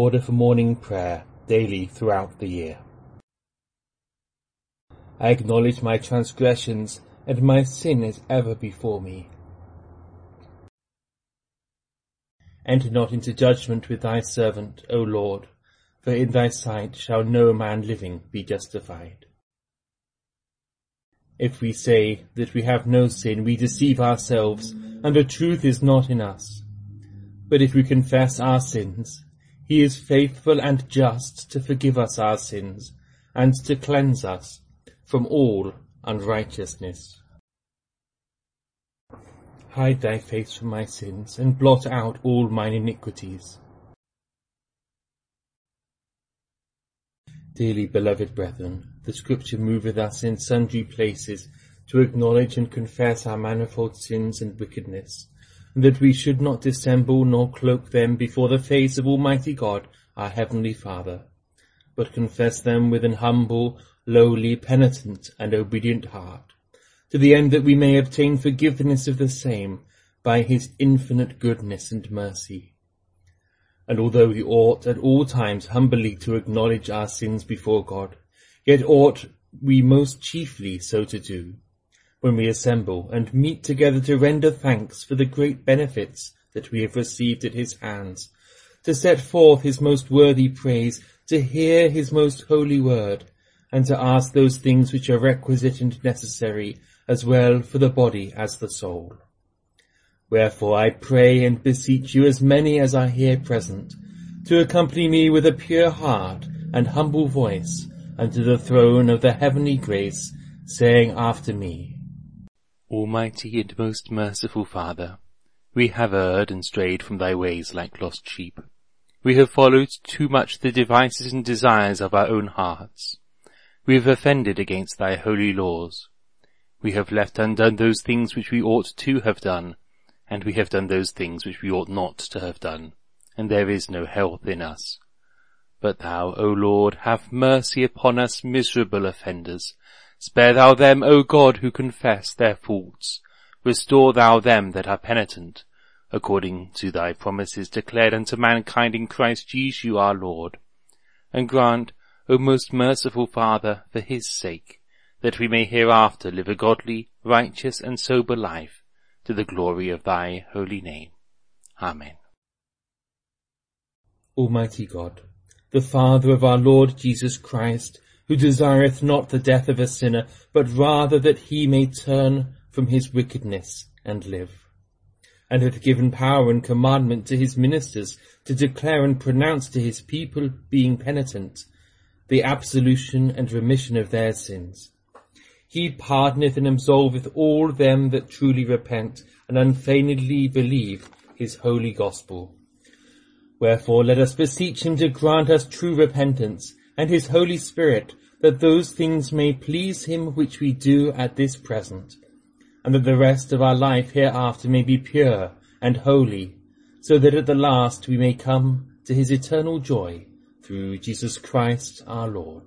order for morning prayer daily throughout the year. I acknowledge my transgressions, and my sin is ever before me. Enter not into judgment with thy servant, O Lord, for in thy sight shall no man living be justified. If we say that we have no sin, we deceive ourselves, and the truth is not in us. But if we confess our sins, he is faithful and just to forgive us our sins, and to cleanse us from all unrighteousness. Hide thy face from my sins, and blot out all mine iniquities. Dearly beloved brethren, the Scripture moveth us in sundry places to acknowledge and confess our manifold sins and wickedness, and that we should not dissemble nor cloak them before the face of Almighty God, our Heavenly Father, but confess them with an humble, lowly, penitent, and obedient heart, to the end that we may obtain forgiveness of the same by his infinite goodness and mercy. And although we ought at all times humbly to acknowledge our sins before God, yet ought we most chiefly so to do, when we assemble and meet together to render thanks for the great benefits that we have received at his hands, to set forth his most worthy praise, to hear his most holy word, and to ask those things which are requisite and necessary, as well for the body as the soul. Wherefore I pray and beseech you, as many as are here present, to accompany me with a pure heart and humble voice unto the throne of the heavenly grace, saying after me, Almighty and most merciful Father, we have erred and strayed from thy ways like lost sheep. We have followed too much the devices and desires of our own hearts. We have offended against thy holy laws. We have left undone those things which we ought to have done, and we have done those things which we ought not to have done, and there is no health in us. But thou, O Lord, have mercy upon us miserable offenders. Spare thou them, O God, who confess their faults. Restore thou them that are penitent, according to thy promises declared unto mankind in Christ Jesus our Lord. And grant, O most merciful Father, for his sake, that we may hereafter live a godly, righteous, and sober life, to the glory of thy holy name. Amen. Almighty God, the Father of our Lord Jesus Christ, who desireth not the death of a sinner, but rather that he may turn from his wickedness and live, and hath given power and commandment to his ministers to declare and pronounce to his people, being penitent, the absolution and remission of their sins. He pardoneth and absolveth all them that truly repent and unfeignedly believe his holy gospel. Wherefore let us beseech him to grant us true repentance, and his Holy Spirit, that those things may please him which we do at this present, and that the rest of our life hereafter may be pure and holy, so that at the last we may come to his eternal joy, through Jesus Christ our Lord.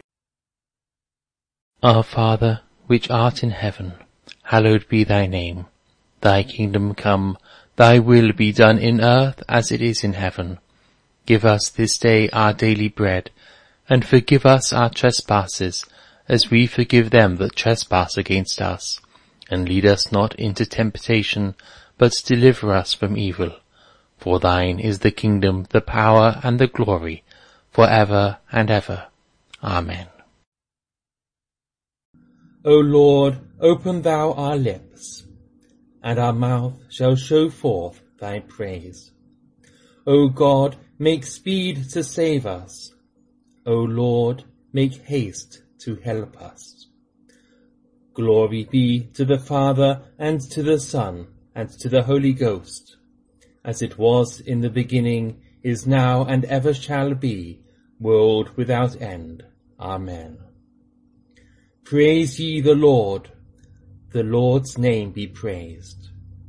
Our Father, which art in heaven, hallowed be thy name. Thy kingdom come, thy will be done in earth as it is in heaven. Give us this day our daily bread, and forgive us our trespasses, as we forgive them that trespass against us. And lead us not into temptation, but deliver us from evil. For thine is the kingdom, the power, and the glory, for ever and ever. Amen. O Lord, open thou our lips, and our mouth shall show forth thy praise. O God, make speed to save us. O Lord, make haste to help us. Glory be to the Father, and to the Son, and to the Holy Ghost, as it was in the beginning, is now, and ever shall be, world without end. Amen. Praise ye the Lord's name be praised.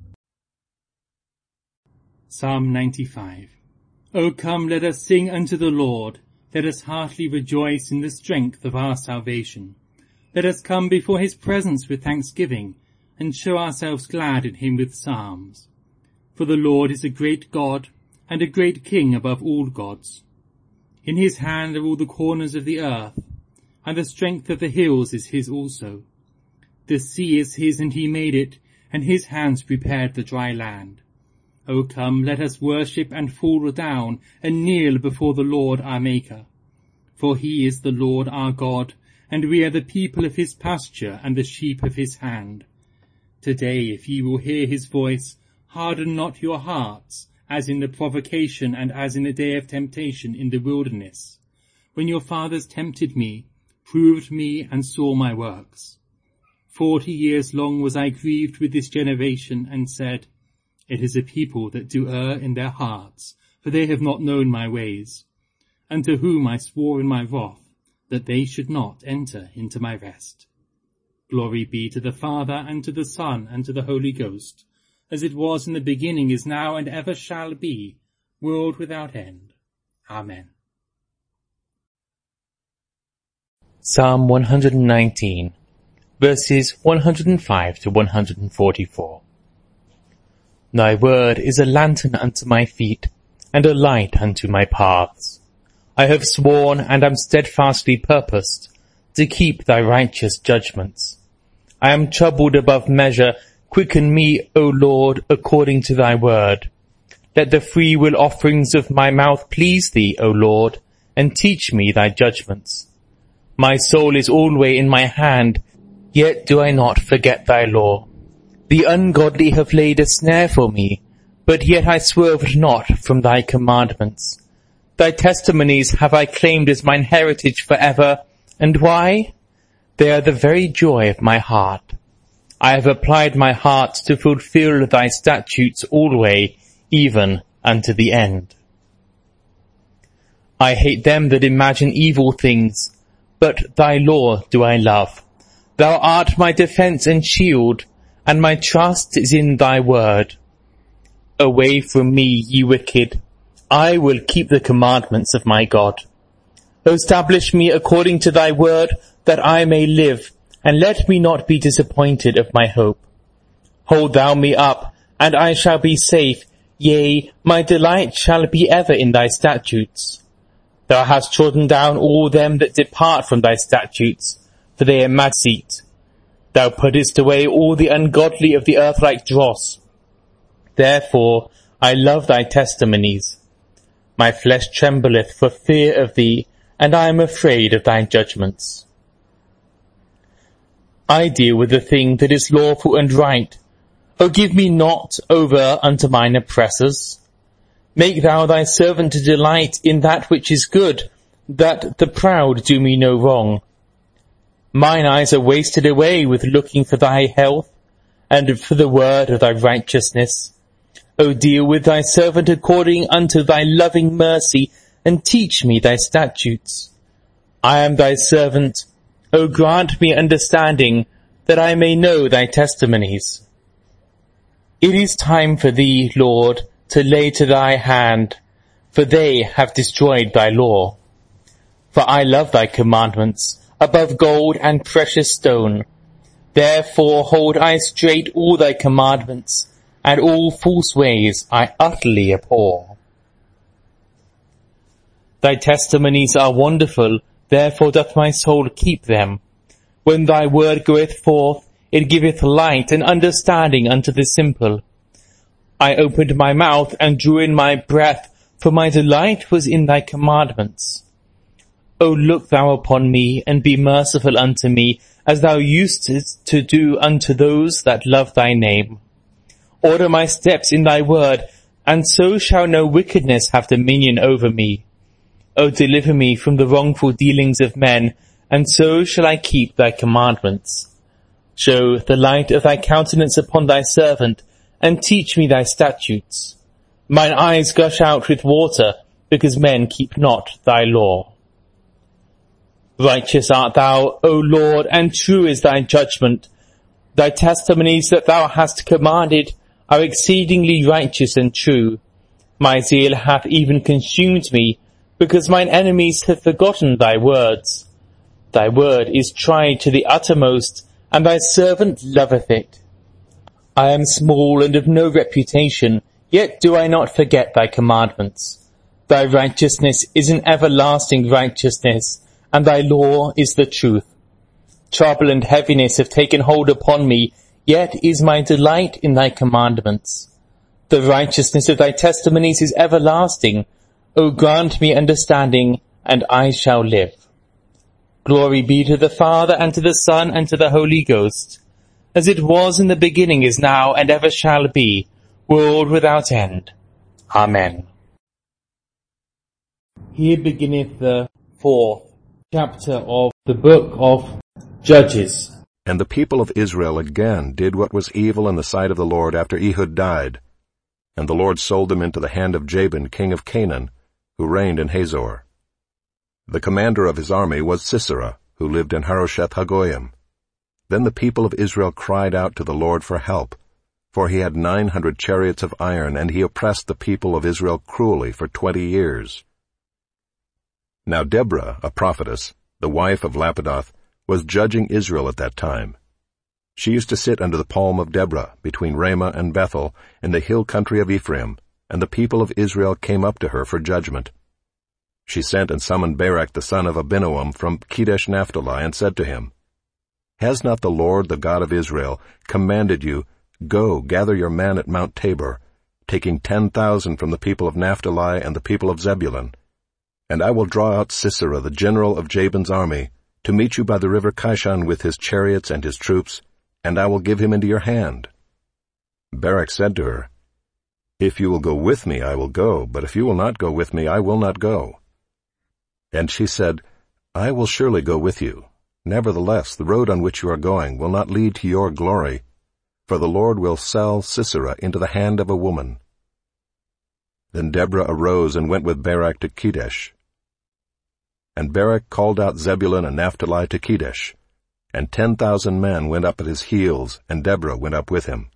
Psalm 95. O come, let us sing unto the Lord, let us heartily rejoice in the strength of our salvation. Let us come before his presence with thanksgiving, and show ourselves glad in him with psalms. For the Lord is a great God, and a great King above all gods. In his hand are all the corners of the earth, and the strength of the hills is his also. The sea is his, and he made it, and his hands prepared the dry land. O come, let us worship and fall down, and kneel before the Lord our Maker. For he is the Lord our God, and we are the people of his pasture, and the sheep of his hand. Today, if ye will hear his voice, harden not your hearts, as in the provocation and as in the day of temptation in the wilderness, when your fathers tempted me, proved me, and saw my works. 40 years long was I grieved with this generation, and said, It is a people that do err in their hearts, for they have not known my ways, and to whom I swore in my wrath, that they should not enter into my rest. Glory be to the Father, and to the Son, and to the Holy Ghost, as it was in the beginning, is now, and ever shall be, world without end. Amen. Psalm 119, verses 105 to 144. Thy word is a lantern unto my feet, and a light unto my paths. I have sworn, and am steadfastly purposed, to keep thy righteous judgments. I am troubled above measure. Quicken me, O Lord, according to thy word. Let the freewill offerings of my mouth please thee, O Lord, and teach me thy judgments. My soul is alway in my hand, yet do I not forget thy law. The ungodly have laid a snare for me, but yet I swerved not from thy commandments. Thy testimonies have I claimed as mine heritage for ever. And why? They are the very joy of my heart. I have applied my heart to fulfill thy statutes alway, even unto the end. I hate them that imagine evil things, but thy law do I love. Thou art my defence and shield, and my trust is in thy word. Away from me, ye wicked. I will keep the commandments of my God. Establish me according to thy word, that I may live, and let me not be disappointed of my hope. Hold thou me up, and I shall be safe. Yea, my delight shall be ever in thy statutes. Thou hast trodden down all them that depart from thy statutes, for they are mad deceit. Thou puttest away all the ungodly of the earth like dross. Therefore I love thy testimonies. My flesh trembleth for fear of thee, and I am afraid of thy judgments. I deal with the thing that is lawful and right. O give me not over unto mine oppressors. Make thou thy servant to delight in that which is good, that the proud do me no wrong. Mine eyes are wasted away with looking for thy health, and for the word of thy righteousness. O deal with thy servant according unto thy loving mercy, and teach me thy statutes. I am thy servant. O grant me understanding, that I may know thy testimonies. It is time for thee, Lord, to lay to thy hand, for they have destroyed thy law. For I love thy commandments above gold and precious stone. Therefore hold I straight all thy commandments, and all false ways I utterly abhor. Thy testimonies are wonderful, therefore doth my soul keep them. When thy word goeth forth, it giveth light and understanding unto the simple. I opened my mouth and drew in my breath, for my delight was in thy commandments. O look thou upon me, and be merciful unto me, as thou usedst to do unto those that love thy name. Order my steps in thy word, and so shall no wickedness have dominion over me. O deliver me from the wrongful dealings of men, and so shall I keep thy commandments. Show the light of thy countenance upon thy servant, and teach me thy statutes. Mine eyes gush out with water, because men keep not thy law. Righteous art thou, O Lord, and true is thy judgment. Thy testimonies that thou hast commanded are exceedingly righteous and true. My zeal hath even consumed me, because mine enemies have forgotten thy words. Thy word is tried to the uttermost, and thy servant loveth it. I am small and of no reputation, yet do I not forget thy commandments. Thy righteousness is an everlasting righteousness, and thy law is the truth. Trouble and heaviness have taken hold upon me, yet is my delight in thy commandments. The righteousness of thy testimonies is everlasting. O grant me understanding, and I shall live. Glory be to the Father, and to the Son, and to the Holy Ghost, as it was in the beginning, is now, and ever shall be, world without end. Amen. Here beginneth the 4th chapter of the book of Judges. And the people of Israel again did what was evil in the sight of the Lord after Ehud died. And the Lord sold them into the hand of Jabin, king of Canaan, who reigned in Hazor. The commander of his army was Sisera, who lived in Harosheth-Hagoyim. Then the people of Israel cried out to the Lord for help, for he had 900 chariots of iron, and he oppressed the people of Israel cruelly for 20 years. Now Deborah, a prophetess, the wife of Lapidoth, was judging Israel at that time. She used to sit under the palm of Deborah, between Ramah and Bethel, in the hill country of Ephraim, and the people of Israel came up to her for judgment. She sent and summoned Barak the son of Abinoam from Kedesh Naphtali, and said to him, Has not the Lord, the God of Israel, commanded you, Go, gather your men at Mount Tabor, taking 10,000 from the people of Naphtali and the people of Zebulun, and I will draw out Sisera, the general of Jabin's army, to meet you by the river Kishon with his chariots and his troops, and I will give him into your hand. Barak said to her, If you will go with me, I will go, but if you will not go with me, I will not go. And she said, I will surely go with you. Nevertheless, the road on which you are going will not lead to your glory, for the Lord will sell Sisera into the hand of a woman. Then Deborah arose and went with Barak to Kedesh. And Barak called out Zebulun and Naphtali to Kedesh, and 10,000 men went up at his heels, and Deborah went up with him.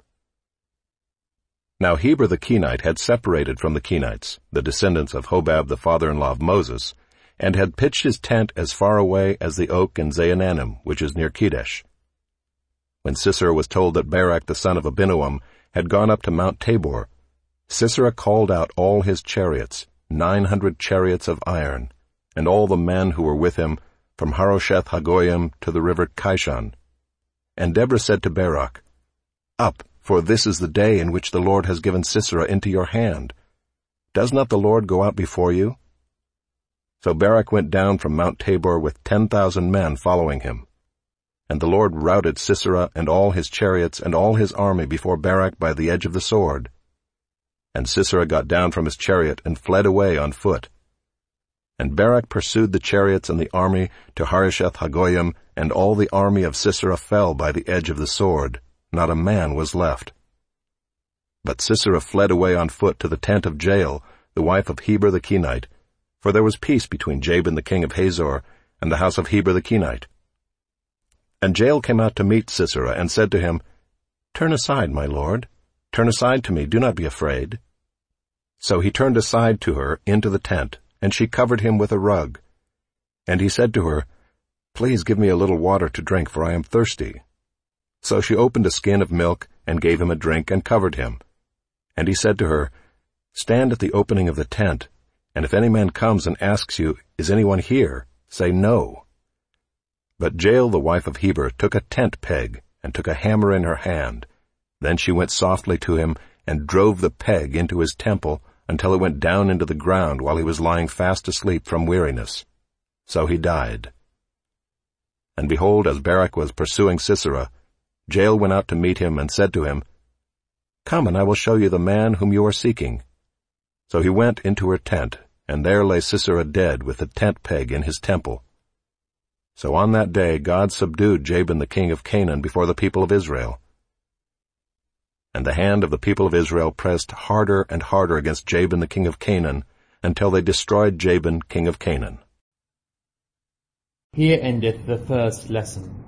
Now Heber the Kenite had separated from the Kenites, the descendants of Hobab the father-in-law of Moses, and had pitched his tent as far away as the oak in Zaananim, which is near Kedesh. When Sisera was told that Barak the son of Abinoam had gone up to Mount Tabor, Sisera called out all his chariots, 900 chariots of iron, and all the men who were with him, from Harosheth-Hagoyim to the river Kishon. And Deborah said to Barak, Up, for this is the day in which the Lord has given Sisera into your hand. Does not the Lord go out before you? So Barak went down from Mount Tabor with 10,000 men following him. And the Lord routed Sisera and all his chariots and all his army before Barak by the edge of the sword. And Sisera got down from his chariot and fled away on foot. And Barak pursued the chariots and the army to Harosheth-Hagoyim, and all the army of Sisera fell by the edge of the sword. Not a man was left. But Sisera fled away on foot to the tent of Jael, the wife of Heber the Kenite, for there was peace between Jabin the king of Hazor and the house of Heber the Kenite. And Jael came out to meet Sisera, and said to him, Turn aside, my lord. Turn aside to me, do not be afraid. So he turned aside to her into the tent, and she covered him with a rug. And he said to her, Please give me a little water to drink, for I am thirsty. So she opened a skin of milk, and gave him a drink, and covered him. And he said to her, Stand at the opening of the tent, and if any man comes and asks you, Is anyone here? Say no. But Jael the wife of Heber took a tent peg, and took a hammer in her hand. Then she went softly to him, and drove the peg into his temple, until it went down into the ground while he was lying fast asleep from weariness. So he died. And behold, as Barak was pursuing Sisera, Jael went out to meet him, and said to him, Come, and I will show you the man whom you are seeking. So he went into her tent, and there lay Sisera dead with the tent peg in his temple. So on that day God subdued Jabin the king of Canaan before the people of Israel. And the hand of the people of Israel pressed harder and harder against Jabin the king of Canaan, until they destroyed Jabin king of Canaan. Here endeth the first lesson.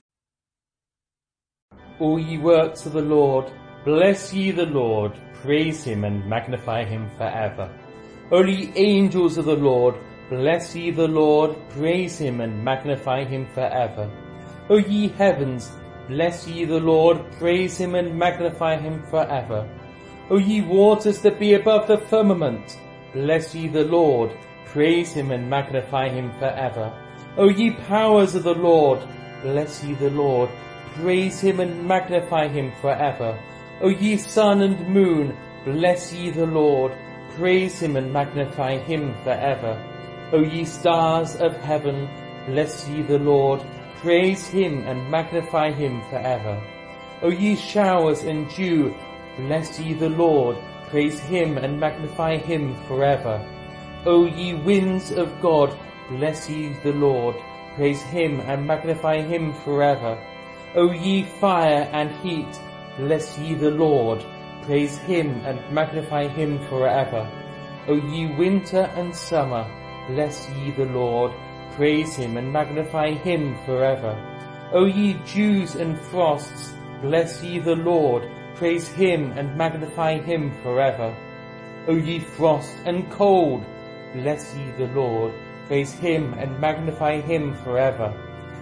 All ye works of the Lord, bless ye the Lord, praise him and magnify him forever. O ye angels of the Lord, bless ye the Lord, praise him and magnify him forever. O ye heavens, bless ye the Lord, praise him and magnify him forever. O ye waters that be above the firmament, bless ye the Lord. Praise him and magnify him forever. O ye powers of the Lord, bless ye the Lord. Praise him and magnify him forever. O ye sun and moon, bless ye the Lord. Praise him and magnify him forever. O ye stars of heaven, bless ye the Lord. Praise him and magnify him forever. O ye showers and dew, bless ye the Lord. Praise him and magnify him forever. O ye winds of God, bless ye the Lord. Praise him and magnify him forever. O ye fire and heat, bless ye the Lord. Praise him and magnify him forever. O ye winter and summer, bless ye the Lord. Praise him and magnify him forever. O ye dews and frosts, bless ye the Lord. Praise him and magnify him forever. O ye frost and cold, bless ye the Lord. Praise him and magnify him forever.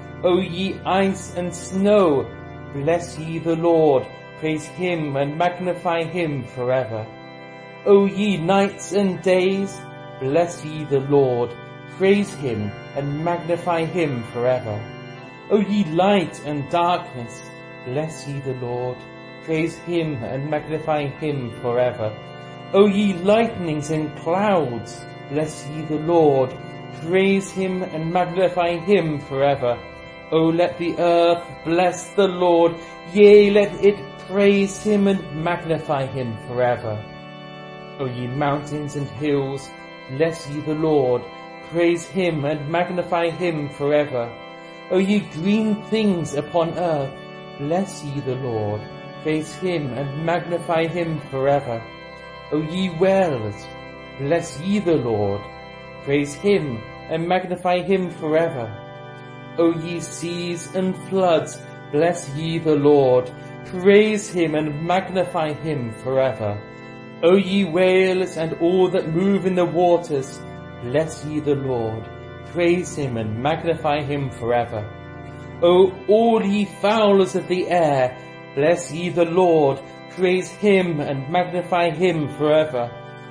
O ye ice and snow, bless ye the Lord. Praise him and magnify him forever. O ye nights and days, bless ye the Lord. Praise him and magnify him forever. O ye light and darkness, bless ye the Lord. Praise him and magnify him forever. O ye lightnings and clouds, bless ye the Lord. Praise him and magnify him forever. O let the earth bless the Lord. Yea, let it praise him and magnify him forever. O ye mountains and hills, bless ye the Lord. Praise him and magnify him forever. O ye green things upon earth, bless ye the Lord. Praise him and magnify him forever. O ye wells, bless ye the Lord. Praise him and magnify him forever. O ye seas and floods, bless ye the Lord. Praise him and magnify him forever. O ye whales and all that move in the waters, bless ye the Lord. Praise him and magnify him forever. O all ye fowlers of the air, bless ye the Lord. Praise him and magnify him forever.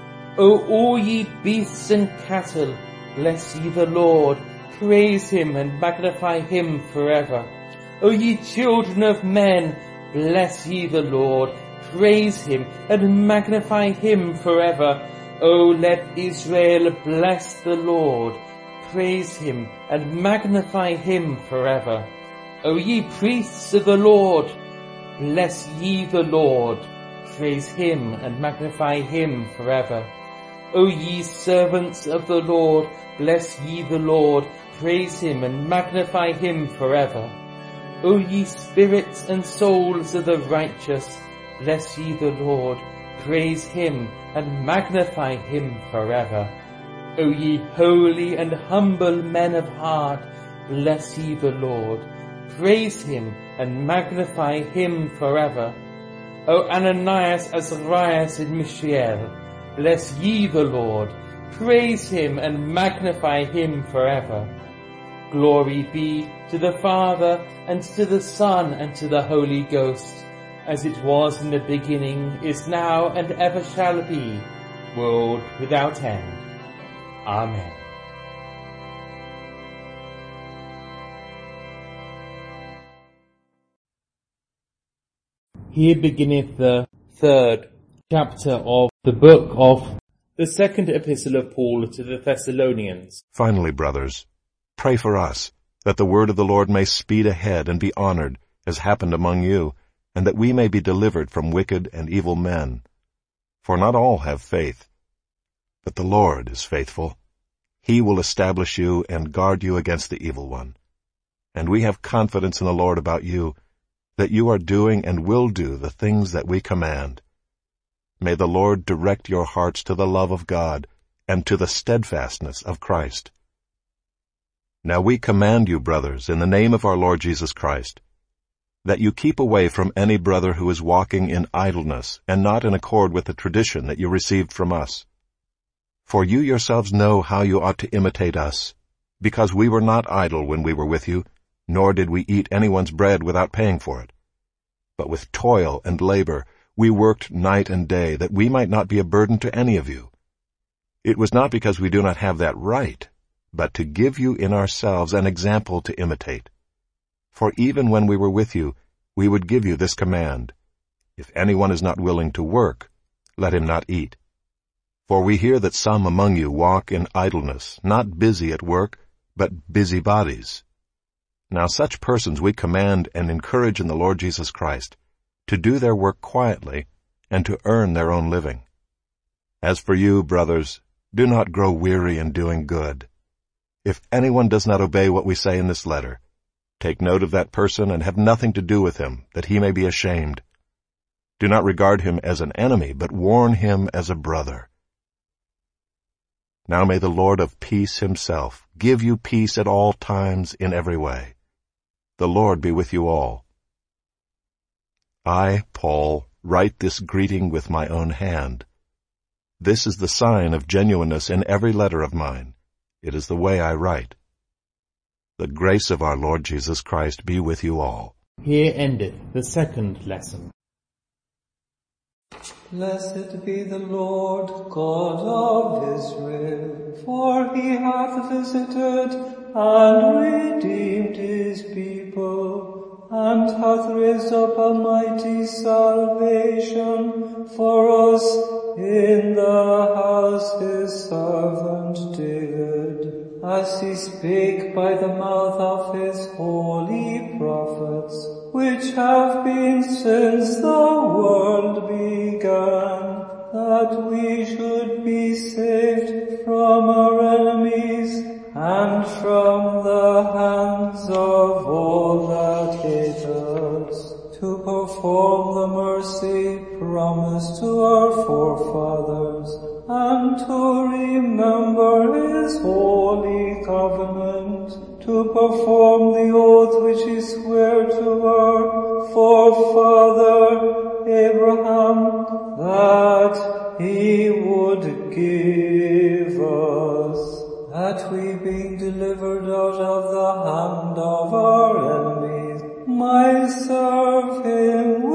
O all ye beasts and cattle, bless ye the Lord. Praise him and magnify him forever. O ye children of men, bless ye the Lord. Praise him and magnify him forever. O let Israel bless the Lord. Praise him and magnify him forever. O ye priests of the Lord, bless ye the Lord. Praise him and magnify him forever. O ye servants of the Lord, bless ye the Lord. Praise him and magnify him forever. O ye spirits and souls of the righteous, bless ye the Lord. Praise him and magnify him forever. O ye holy and humble men of heart, bless ye the Lord. Praise him and magnify him forever. O Ananias, Azarias, and Mishael, bless ye the Lord. Praise him and magnify him forever. Glory be to the Father, and to the Son, and to the Holy Ghost, as it was in the beginning, is now, and ever shall be, world without end. Amen. Here beginneth the third chapter of the book of the second epistle of Paul to the Thessalonians. Finally, brothers, pray for us, that the word of the Lord may speed ahead and be honored, as happened among you, and that we may be delivered from wicked and evil men. For not all have faith, but the Lord is faithful. He will establish you and guard you against the evil one. And we have confidence in the Lord about you, that you are doing and will do the things that we command. May the Lord direct your hearts to the love of God and to the steadfastness of Christ. Now we command you, brothers, in the name of our Lord Jesus Christ, that you keep away from any brother who is walking in idleness and not in accord with the tradition that you received from us. For you yourselves know how you ought to imitate us, because we were not idle when we were with you, nor did we eat anyone's bread without paying for it. But with toil and labor we worked night and day, that we might not be a burden to any of you. It was not because we do not have that right, but to give you in ourselves an example to imitate. For even when we were with you, we would give you this command: if anyone is not willing to work, let him not eat. For we hear that some among you walk in idleness, not busy at work, but busybodies. Now such persons we command and encourage in the Lord Jesus Christ to do their work quietly and to earn their own living. As for you, brothers, do not grow weary in doing good. If anyone does not obey what we say in this letter, take note of that person and have nothing to do with him, that he may be ashamed. Do not regard him as an enemy, but warn him as a brother. Now may the Lord of peace himself give you peace at all times in every way. The Lord be with you all. I, Paul, write this greeting with my own hand. This is the sign of genuineness in every letter of mine. It is the way I write. The grace of our Lord Jesus Christ be with you all. Here endeth the second lesson. Blessed be the Lord God of Israel, for he hath visited and redeemed his people, and hath raised up a mighty salvation for us in the house his servant David, as he spake by the mouth of his holy prophets, which have been since the world began, that we should be saved from our enemies and from the hands of all that hate us, to perform the mercy promised to our forefathers, and to remember his holy covenant, to perform the oath which he sware to our forefather Abraham, that he would give us, that we, being delivered out of the hand of our enemies, might serve him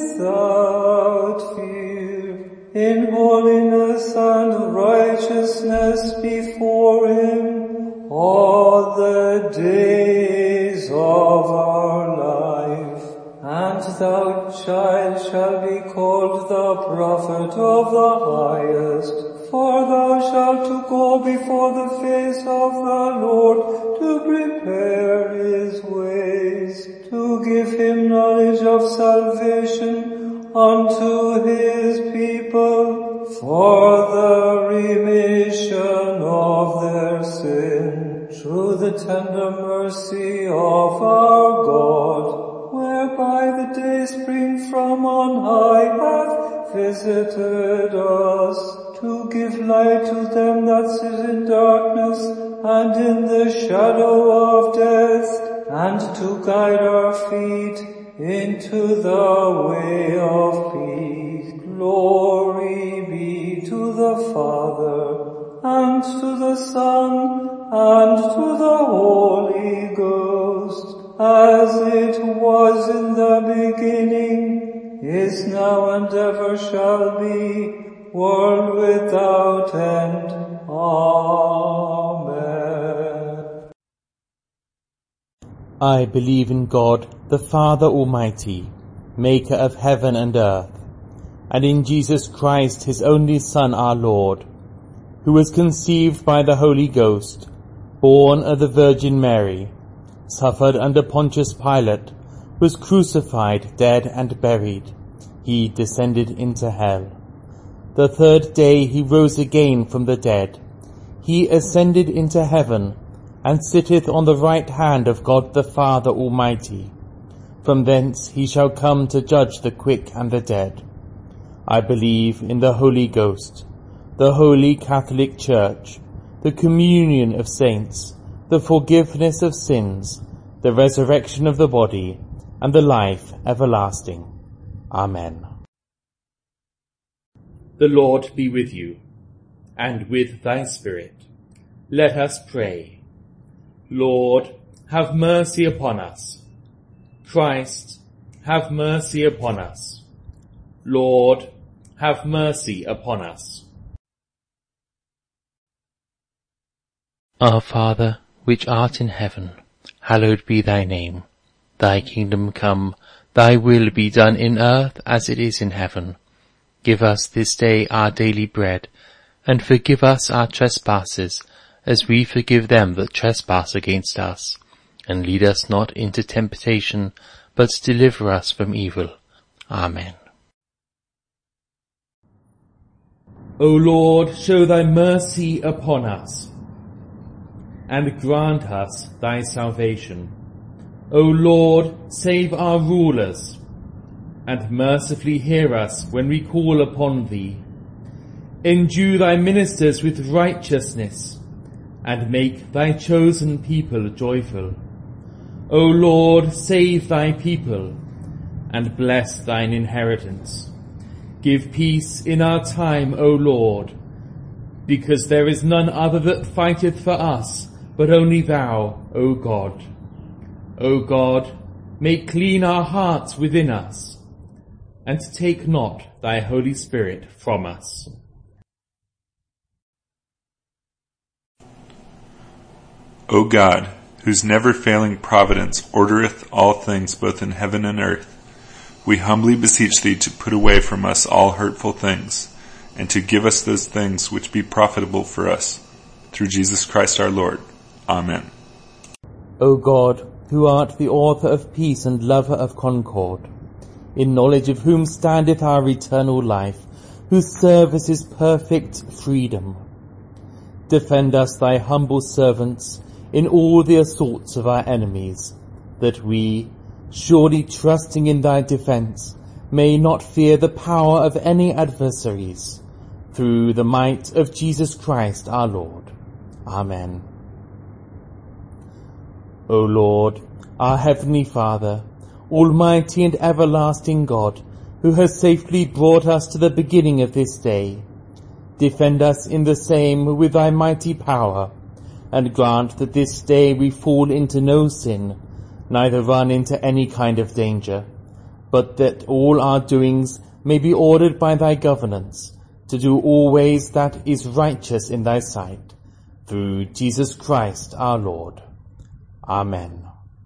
without fear, in holiness and righteousness before him all the days of our life. And thou, child, shalt be called the prophet of the highest, for thou shalt to go before the face of the Lord, to prepare his ways, to give him knowledge of salvation unto his people, for the remission of their sin, through the tender mercy of our God, whereby the day spring from on high hath visited us, to give light to them that sit in darkness and in the shadow of death, and to guide our feet into the way of peace. Glory be to the Father, and to the Son, and to the Holy Ghost, as it was in the beginning, is now, and ever shall be, world without end. Amen. I believe in God, the Father Almighty, maker of heaven and earth, and in Jesus Christ, his only Son, our Lord, who was conceived by the Holy Ghost, born of the Virgin Mary, suffered under Pontius Pilate, was crucified, dead, and buried. He descended into hell. The third day he rose again from the dead. He ascended into heaven, and sitteth on the right hand of God the Father Almighty. From thence he shall come to judge the quick and the dead. I believe in the Holy Ghost, the Holy Catholic Church, the communion of saints, the forgiveness of sins, the resurrection of the body, and the life everlasting. Amen. The Lord be with you, and with thy spirit. Let us pray. Lord, have mercy upon us. Christ, have mercy upon us. Lord, have mercy upon us. Our Father, which art in heaven, hallowed be thy name. Thy kingdom come, thy will be done in earth as it is in heaven. Give us this day our daily bread, and forgive us our trespasses, as we forgive them that trespass against us. And lead us not into temptation, but deliver us from evil. Amen. O Lord, show thy mercy upon us, and grant us thy salvation. O Lord, save our rulers, and mercifully hear us when we call upon thee. Endue thy ministers with righteousness, and make thy chosen people joyful. O Lord, save thy people, and bless thine inheritance. Give peace in our time, O Lord, because there is none other that fighteth for us, but only thou, O God. O God, make clean our hearts within us, and take not thy Holy Spirit from us. O God, whose never-failing providence ordereth all things both in heaven and earth, we humbly beseech thee to put away from us all hurtful things, and to give us those things which be profitable for us, through Jesus Christ our Lord. Amen. O God, who art the author of peace and lover of concord, in knowledge of whom standeth our eternal life, whose service is perfect freedom, defend us thy humble servants in all the assaults of our enemies, that we, surely trusting in thy defence, may not fear the power of any adversaries, through the might of Jesus Christ our Lord. Amen. O Lord, our heavenly Father, almighty and everlasting God, who has safely brought us to the beginning of this day, defend us in the same with thy mighty power, and grant that this day we fall into no sin, neither run into any kind of danger, but that all our doings may be ordered by thy governance, to do always that is righteous in thy sight, through Jesus Christ our Lord. Amen.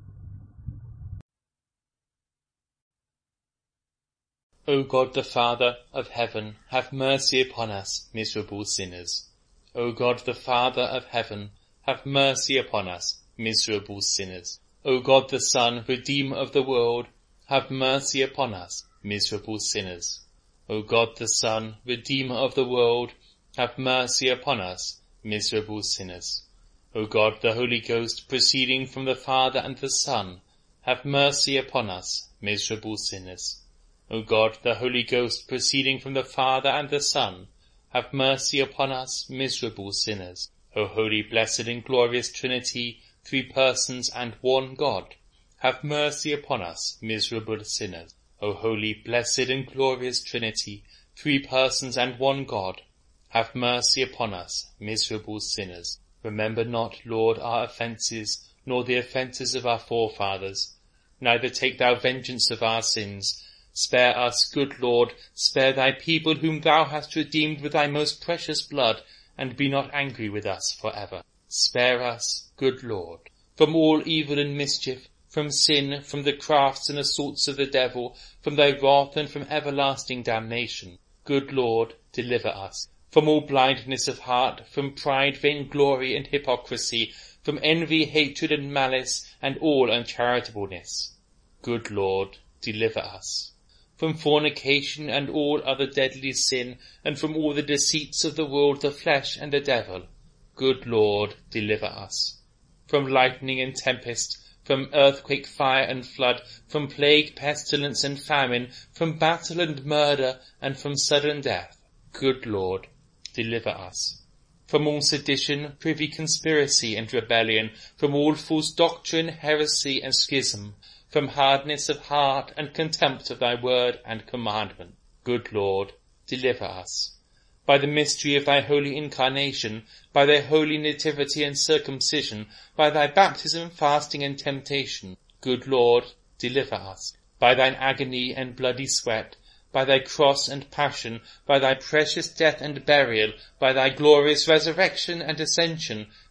O God the Father of heaven, have mercy upon us, miserable sinners. O God the Father of heaven, have mercy upon us, miserable sinners. O God the Son, Redeemer of the world, have mercy upon us, miserable sinners. O God the Son, Redeemer of the world, have mercy upon us, miserable sinners. O God the Holy Ghost, proceeding from the Father and the Son, have mercy upon us, miserable sinners. O God the Holy Ghost, proceeding from the Father and the Son, have mercy upon us, miserable sinners. O holy, blessed and glorious Trinity, three persons and one God, have mercy upon us, miserable sinners. O holy, blessed and glorious Trinity, three persons and one God, have mercy upon us, miserable sinners. Remember not, Lord, our offences, nor the offences of our forefathers. Neither take thou vengeance of our sins. Spare us, good Lord, spare thy people whom thou hast redeemed with thy most precious blood, and be not angry with us for ever. Spare us, good Lord, from all evil and mischief, from sin, from the crafts and assaults of the devil, from thy wrath and from everlasting damnation. Good Lord, deliver us. From all blindness of heart, from pride, vainglory, and hypocrisy, from envy, hatred, and malice, and all uncharitableness. Good Lord, deliver us. From fornication and all other deadly sin, and from all the deceits of the world, the flesh, and the devil. Good Lord, deliver us. From lightning and tempest, from earthquake, fire, and flood, from plague, pestilence, and famine, from battle and murder, and from sudden death. Good Lord, deliver us. From all sedition, privy conspiracy, and rebellion, from all false doctrine, heresy, and schism, from hardness of heart and contempt of thy word and commandment. Good Lord, deliver us. By the mystery of thy holy incarnation, by thy holy nativity and circumcision, by thy baptism, fasting, and temptation, good Lord, deliver us. By thine agony and bloody sweat, by thy cross and passion, by thy precious death and burial, by thy glorious resurrection and ascension,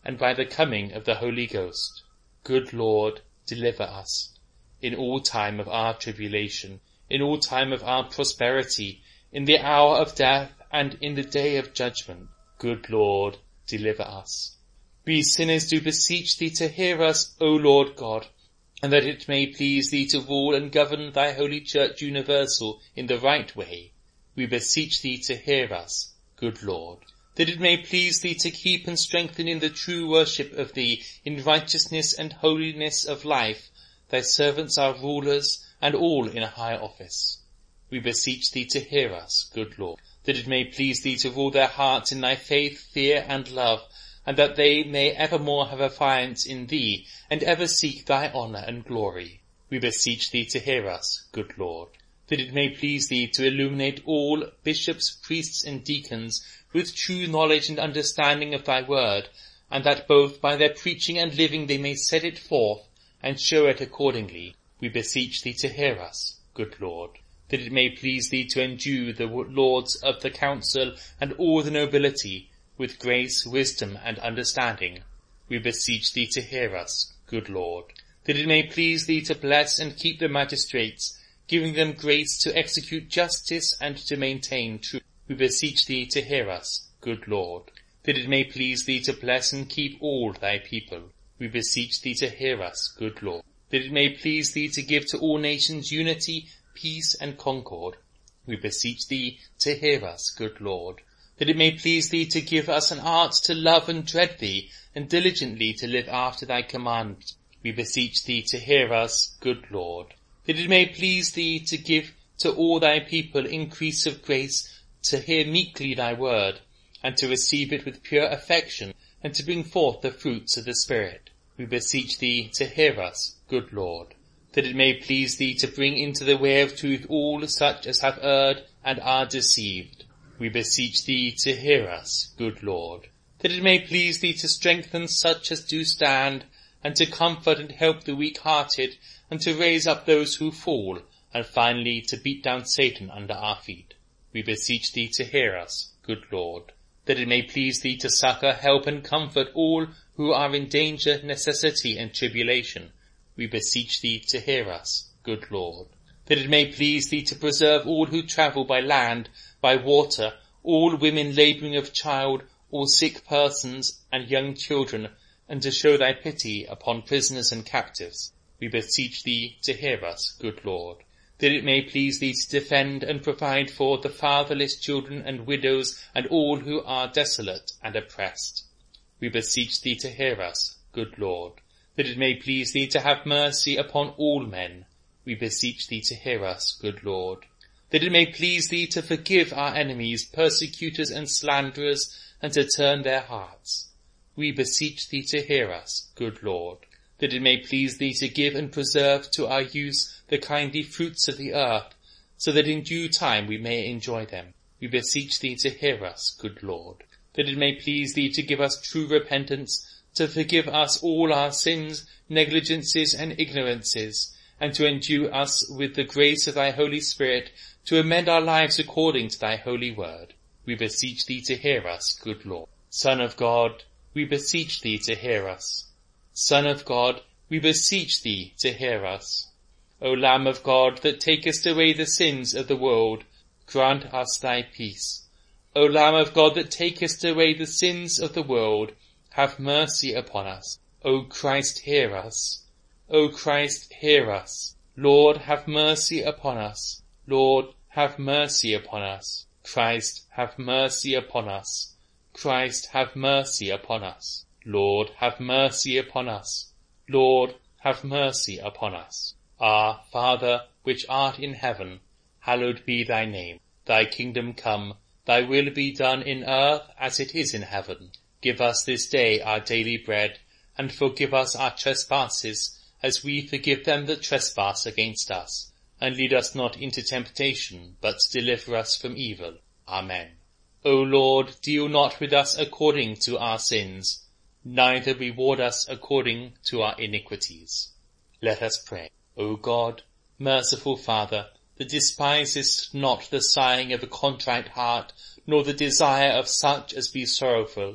and by the coming of the Holy Ghost. Good Lord, deliver us. In all time of our tribulation, in all time of our prosperity, in the hour of death, and in the day of judgment. Good Lord, deliver us. We sinners do beseech thee to hear us, O Lord God, and that it may please thee to rule and govern thy holy church universal in the right way. We beseech thee to hear us, good Lord, that it may please thee to keep and strengthen in the true worship of thee, in righteousness and holiness of life, thy servants our rulers, and all in a high office. We beseech thee to hear us, good Lord, that it may please thee to rule their hearts in thy faith, fear, and love, and that they may evermore have affiance in thee, and ever seek thy honour and glory. We beseech thee to hear us, good Lord, that it may please thee to illuminate all bishops, priests, and deacons with true knowledge and understanding of thy word, and that both by their preaching and living they may set it forth, and show it accordingly. We beseech thee to hear us, good Lord, that it may please thee to endue the lords of the council and all the nobility with grace, wisdom, and understanding. We beseech thee to hear us, good Lord, that it may please thee to bless and keep the magistrates, giving them grace to execute justice and to maintain truth. We beseech thee to hear us, good Lord, that it may please thee to bless and keep all thy people. We beseech thee to hear us, good Lord, that it may please thee to give to all nations unity, peace, and concord. We beseech thee to hear us, good Lord, that it may please thee to give us an art to love and dread thee, and diligently to live after thy commandments. We beseech thee to hear us, good Lord, that it may please thee to give to all thy people increase of grace, to hear meekly thy word, and to receive it with pure affection, and to bring forth the fruits of the Spirit. We beseech thee to hear us, good Lord, that it may please thee to bring into the way of truth all such as have erred and are deceived. We beseech thee to hear us, good Lord, that it may please thee to strengthen such as do stand, and to comfort and help the weak-hearted, and to raise up those who fall, and finally to beat down Satan under our feet. We beseech thee to hear us, good Lord, that it may please thee to succour, help, and comfort all who are in danger, necessity, and tribulation. We beseech thee to hear us, good Lord, that it may please thee to preserve all who travel by land, by water, all women labouring of child, all sick persons, and young children, and to show thy pity upon prisoners and captives. We beseech thee to hear us, good Lord, that it may please thee to defend and provide for the fatherless children and widows and all who are desolate and oppressed. We beseech thee to hear us, good Lord, that it may please thee to have mercy upon all men. We beseech thee to hear us, good Lord, that it may please thee to forgive our enemies, persecutors, and slanderers, and to turn their hearts. We beseech thee to hear us, good Lord, that it may please thee to give and preserve to our use the kindly fruits of the earth, so that in due time we may enjoy them. We beseech thee to hear us, good Lord, that it may please thee to give us true repentance, to forgive us all our sins, negligences, and ignorances, and to endue us with the grace of thy Holy Spirit, to amend our lives according to thy holy word. We beseech thee to hear us, good Lord. Son of God, we beseech thee to hear us. Son of God, we beseech thee to hear us. O Lamb of God, that takest away the sins of the world, grant us thy peace. O Lamb of God, that takest away the sins of the world, have mercy upon us. O Christ, hear us. O Christ, hear us. Lord, have mercy upon us. Lord, have mercy upon us. Christ, have mercy upon us. Christ, have mercy upon us. Lord, have mercy upon us. Lord, have mercy upon us. Our Father, which art in heaven, hallowed be thy name. Thy kingdom come, thy will be done in earth as it is in heaven. Give us this day our daily bread, and forgive us our trespasses, as we forgive them that trespass against us. And lead us not into temptation, but deliver us from evil. Amen. O Lord, deal not with us according to our sins, neither reward us according to our iniquities. Let us pray. O God, merciful Father, that despisest not the sighing of a contrite heart, nor the desire of such as be sorrowful,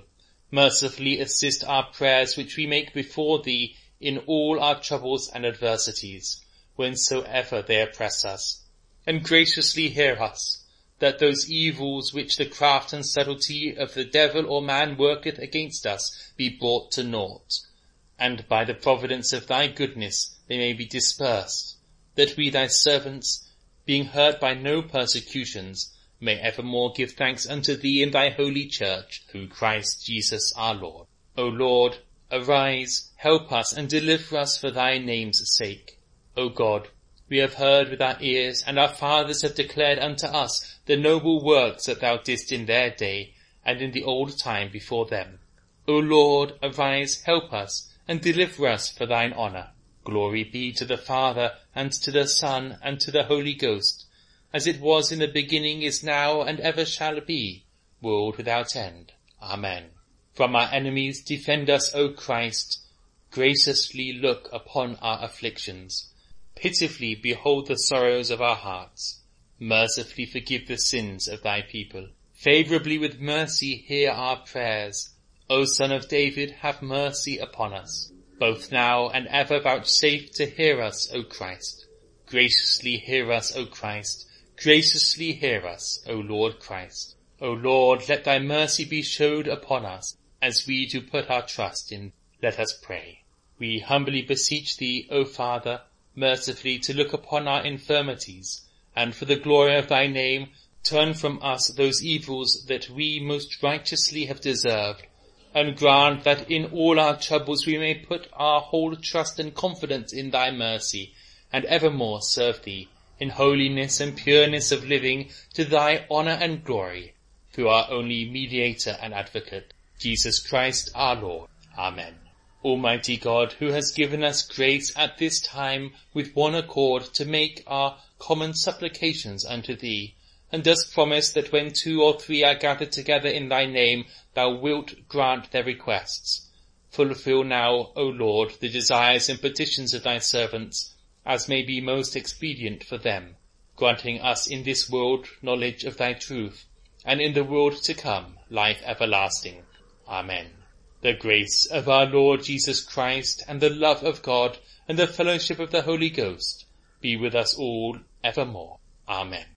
Mercifully assist our prayers which we make before thee in all our troubles and adversities, whensoever they oppress us. And graciously hear us, that those evils which the craft and subtlety of the devil or man worketh against us be brought to naught, and by the providence of thy goodness they may be dispersed, that we thy servants, being hurt by no persecutions, may evermore give thanks unto thee in thy holy church, through Christ Jesus our Lord. O Lord, arise, help us, and deliver us for thy name's sake. O God, we have heard with our ears, and our fathers have declared unto us the noble works that thou didst in their day, and in the old time before them. O Lord, arise, help us, and deliver us for thine honour. Glory be to the Father, and to the Son, and to the Holy Ghost, as it was in the beginning, is now, and ever shall be, world without end. Amen. From our enemies defend us, O Christ. Graciously look upon our afflictions. Pitifully behold the sorrows of our hearts. Mercifully forgive the sins of thy people. Favourably with mercy hear our prayers. O Son of David, have mercy upon us. Both now and ever vouchsafe to hear us, O Christ. Graciously hear us, O Christ. Graciously hear us, O Lord Christ. O Lord, let thy mercy be showed upon us, as we do put our trust in. Let us pray. We humbly beseech thee, O Father, mercifully to look upon our infirmities, and for the glory of thy name, turn from us those evils that we most righteously have deserved, and grant that in all our troubles we may put our whole trust and confidence in thy mercy, and evermore serve thee in holiness and pureness of living, to thy honour and glory, through our only mediator and advocate, Jesus Christ our Lord. Amen. Almighty God, who has given us grace at this time with one accord to make our common supplications unto thee, and dost promise that when 2 or 3 are gathered together in thy name, thou wilt grant their requests. Fulfill now, O Lord, the desires and petitions of thy servants, as may be most expedient for them, granting us in this world knowledge of thy truth, and in the world to come life everlasting. Amen. The grace of our Lord Jesus Christ, and the love of God, and the fellowship of the Holy Ghost, be with us all evermore. Amen.